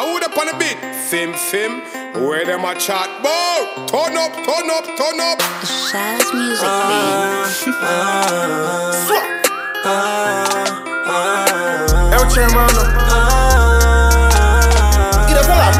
I would up on a bit. Fim, where them a chat bout? Turn up. The Shaz music, baby. El Chemano. Get a fella.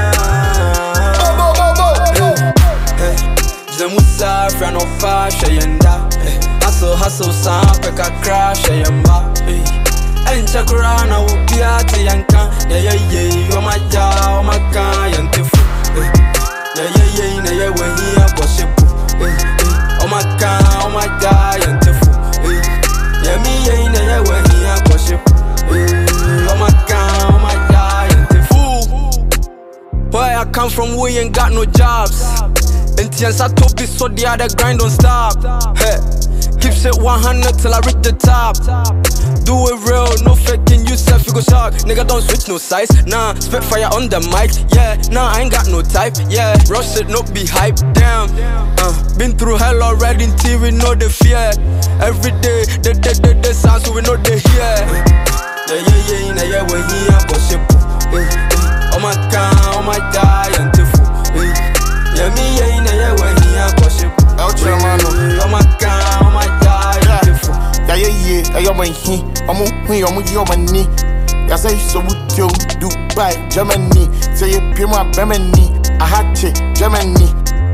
Musa friend of fashion yenda. Hustle sampe ka crash yamba. En chakurana upiati yanka. Yeah, oh my ja, oh my kan yantifu. Yeah, na ye when he a poshipu. Oh my ja yantifu. Yeah, me na ye when he a poshipu. Oh my ja yantifu. Boy, I come from we ain't got no jobs. Intense I top it so the other grind don't stop. Hey, keep shit 100 till I reach the top. Do it real, no faking, you self you go shock. Nigga don't switch no size, nah. Spit fire on the mic, yeah. Nah, I ain't got no type, yeah. Rush it, no be hype, damn. Been through hell already until we know the fear. Every day, the sounds so we know they hear. Yeah, when he a worship. Oh my giant tifu. Yeah, me na ye when he a worship. El Chemano. Oh my giant tifu. Yeah, when he, I'm knee. Ya say so with you, Dubai, Germany. Say you pay my Germany. I had to Germany.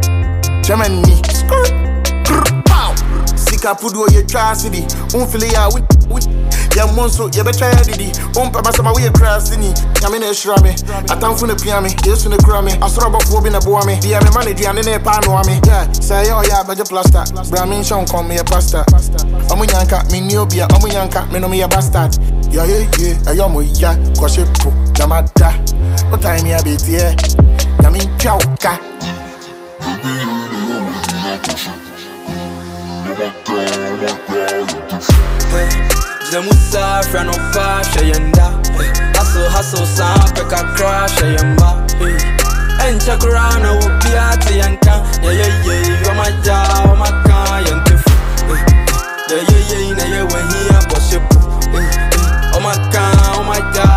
Pow. Sika pudo ye tracity. Unfili ya we. Ya monso, ya betra ya didi. Papa sama we crasini. Ya me na shira me. Atamfu ne pia me. Yesu ne kura me. Asoro bofo bi na boa me. Dia me mane dia ne pa no me. Yeah, say yo ya beje plaster. Bramin shon kom me pasta. Omunyanka me ni obia, omunyanka me no me bastard. Yeah, ayo mo ya kwashepo. Namada. What time ya be there? Ya me chauka. The Musa friend of fashion yenda. Hustle sampe ka crash yamba. En chakurana upiati yanka. Yeah, oh my ja, oh my kan yantifu. Yeah, na ye when he a worship. Oh my ja.